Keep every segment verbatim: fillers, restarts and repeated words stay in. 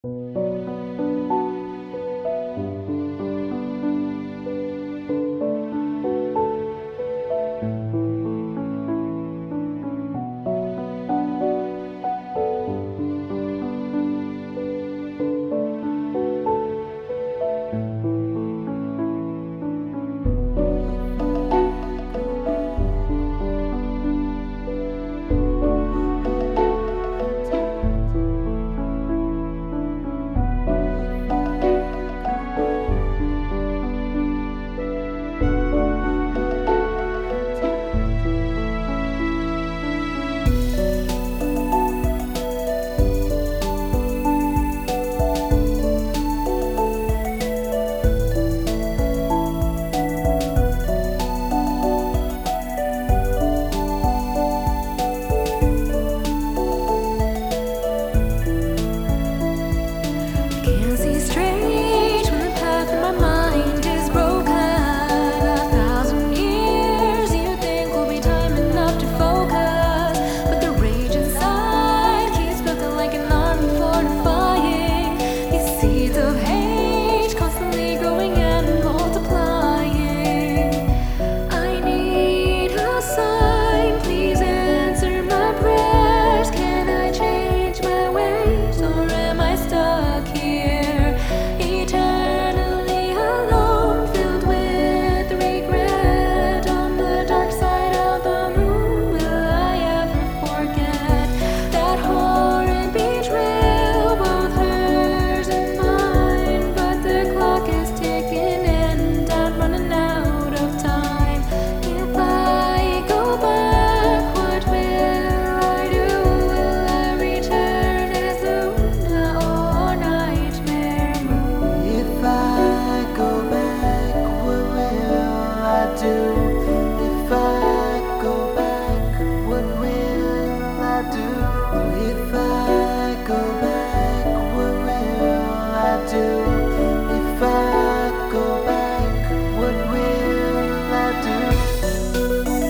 Can't see straight when the path in my mind is broken. A thousand years you think will be time enough to focus, but the rage inside keeps building like an army fortifying. These seeds of hate constantly growing and multiplying. I need a sign, please answer my prayers. Can I change my ways, or am I stuck here, eternally alone, filled with regret? On the dark side of the moon, will I ever forget that horrid betrayal, both hers and mine? But the clock is ticking and I'm running out of time. If I go back, what will I do? Will I return as Luna or Nightmare Moon? If I go back, what will I do? If I go back, what will I do? If I go back, what will I do? If I go back, what will I do?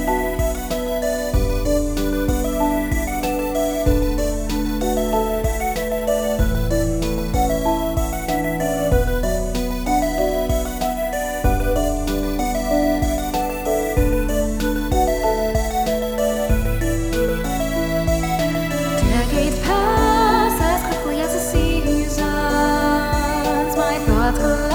Decades pass as quickly as the seasons. My thoughts collide.